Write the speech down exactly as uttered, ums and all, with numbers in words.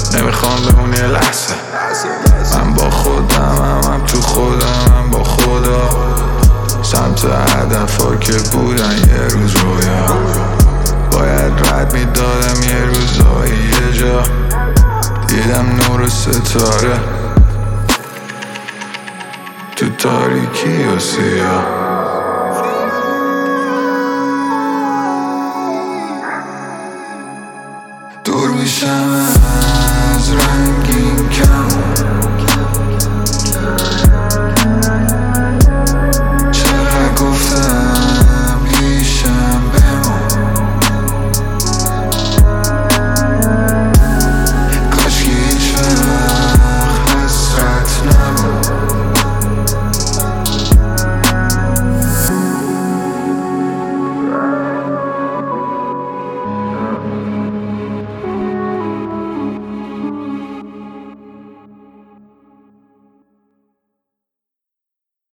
نمیخوام بمون یه لحظه. من با خودم هم تو خودم هم با خدا، سمت هدفا که بودن یه روز رویا. باید رد میدادم یه روزایی یه جا، دیدم نور ستاره تو تاریکی و سیاه.